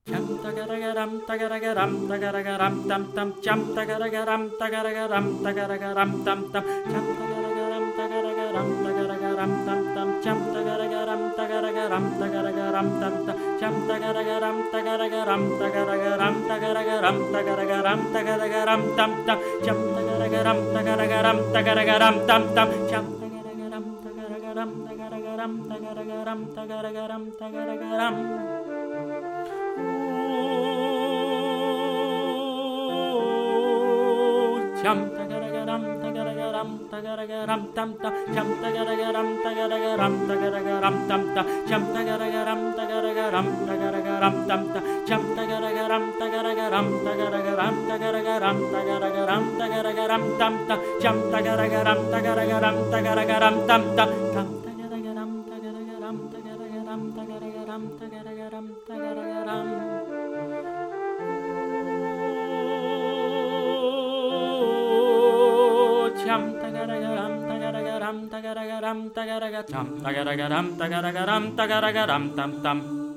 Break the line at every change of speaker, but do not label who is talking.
Cham tagaragaram tagaragaram tagaragaram tam tam cham tagaragaram tagaragaram tagaragaram tam tam cham tagaragaram tagaragaram tagaragaram tam tam cham tagaragaram tagaragaram tagaragaram tam tam cham tagaragaram tagaragaram tagaragaram tagaragaram tagaragaram tagaragaram tam tam cham tagaragaram tagaragaram tagaragaram tam tam cham tagaragaram tagaragaram tagaragaram tagaragaram tagaragaram tagaragaram cham tagaragaram tagaragaram tagaragaram tam tam cham tagaragaram tagaragaram tagaragaram tam tam cham tagaragaram tagaragaram tagaragaram tam tam cham tagaragaram tagaragaram tagaragaram tagaragaram tagaragaram tagaragaram tam tam cham tagaragaram tagaragaram tagaragaram tam tam tam tagaragaram tagaragaram tagaragaram tagaragaram tagaragaram tagaragaram cham tagaragaram tagaragaram tagaragaram tagaragacham tagaragaram tagaragaram tagaragaram tam tam